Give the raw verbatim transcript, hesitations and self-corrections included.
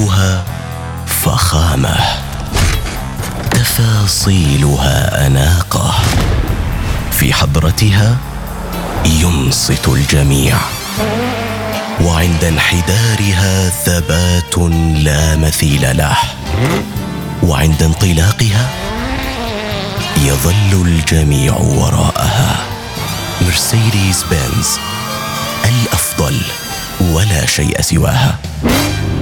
جمالها فخامة، تفاصيلها أناقة، في حضرتها ينصت الجميع، وعند انحدارها ثبات لا مثيل له، وعند انطلاقها يظل الجميع وراءها. مرسيدس بنز، الأفضل ولا شيء سواها.